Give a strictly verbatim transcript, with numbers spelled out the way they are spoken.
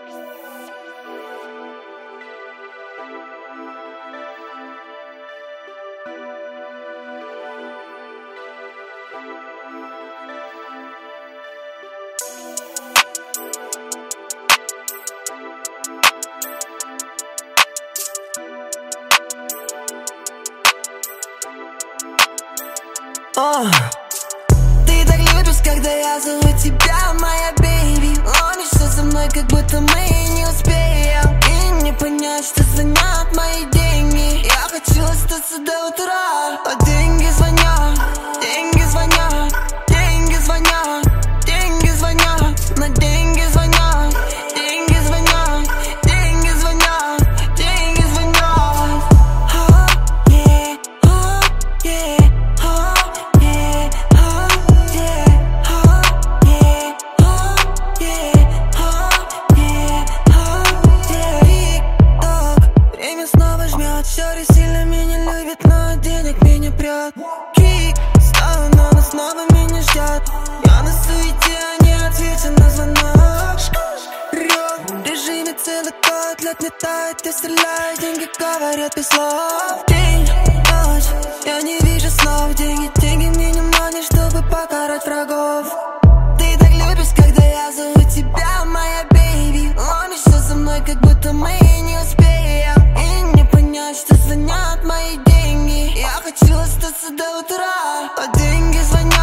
Oh. Ты так любишь, когда я зову тебя, моя бейби. Ломишься за мной, как будто мы не успеем. И не понять, что звонят мои деньги. Я хочу остаться до утра. А деньги звонят, деньги звонят, деньги звонят, деньги звонят, на деньги звонят, деньги звонят, деньги звонят, деньги звонят. Oh, yeah, oh, yeah. Шори сильно меня любит, но денег меня прет. Кик, ставлю, но она снова меня ждет. Я на суете, а не отвечу на звонок. Рёв, в режиме целый год, лед летает и стреляет. Деньги говорят без слов. День, ночь, я не вижу снов. Деньги, деньги мне не money, чтобы покарать врагов. Ты так любишь, когда я зову тебя, моя бейби. Ломишься за мной, как будто мы не успеем. И не понять, что звонят мои деньги. Я хочу остаться до утра, а деньги звонят.